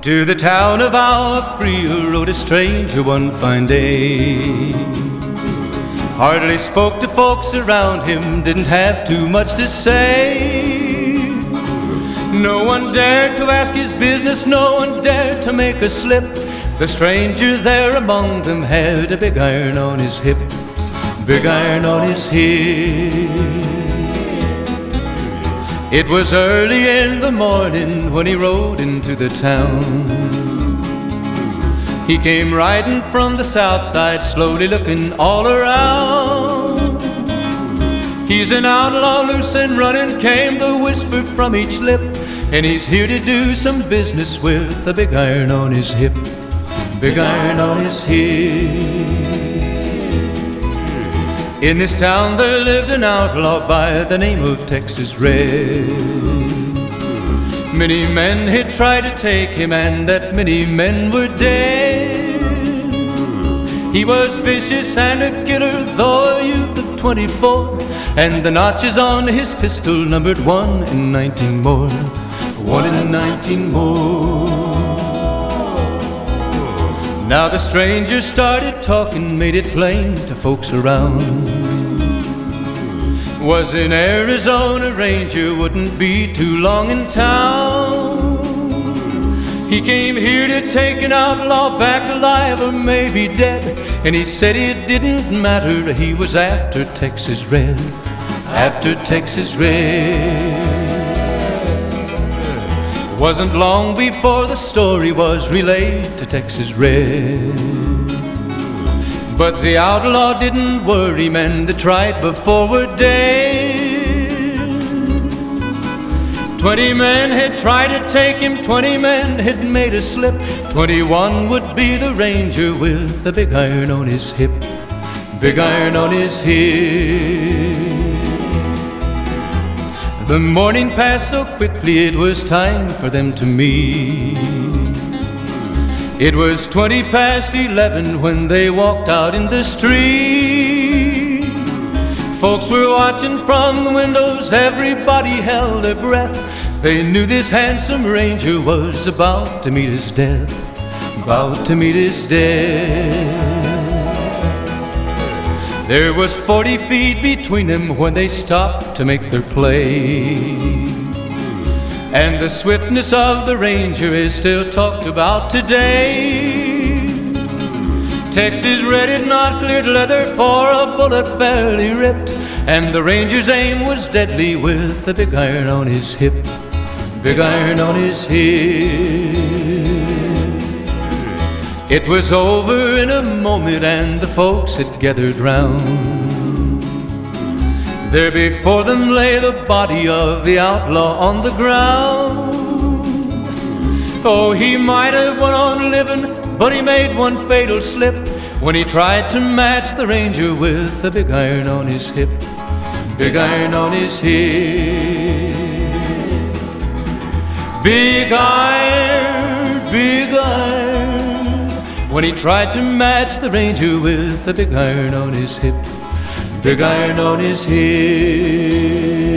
To the town of Alfria rode a stranger one fine day. Hardly spoke to folks around him, didn't have too much to say. No one dared to ask his business, no one dared to make a slip. The stranger there among them had a big iron on his hip, big iron on his hip. It was early in the morning when he rode into the town. He came riding from the south side, slowly looking all around. He's an outlaw, loose and running, came the whisper from each lip, and he's here to do some business with a big iron on his hip, big iron on his hip. In this town there lived an outlaw by the name of Texas Red. Many men had tried to take him, and that many men were dead. He was vicious and a killer, though a youth of 24, and the notches on his pistol numbered 1 in 19 more, 1 in 19 more. Now the stranger started talking, made it plain to folks around. Was an Arizona Ranger, wouldn't be too long in town. He came here to take an outlaw back alive or maybe dead, and he said it didn't matter, he was after Texas Red, after Texas Red. Wasn't long before the story was relayed to Texas Red. But the outlaw didn't worry, men that tried before were dead. 20 men had tried to take him, 20 men had made a slip. 21 would be the ranger with the big iron on his hip, big iron on his hip. The morning passed so quickly, it was time for them to meet. It was 20 past 11 when they walked out in the street. Folks were watching from the windows, everybody held their breath. They knew this handsome ranger was about to meet his death, about to meet his death. There was 40 feet between them when they stopped to make their play. And the swiftness of the ranger is still talked about today. Texas Red had not cleared leather for a bullet fairly ripped, and the ranger's aim was deadly with the big iron on his hip, big iron on his hip. It was over in a moment and the folks had gathered round. There before them lay the body of the outlaw on the ground. Oh, he might have went on living, but he made one fatal slip when he tried to match the ranger with the big iron on his hip, big iron on his hip. Big iron, big iron, when he tried to match the ranger with the big iron on his hip, big iron on his hip.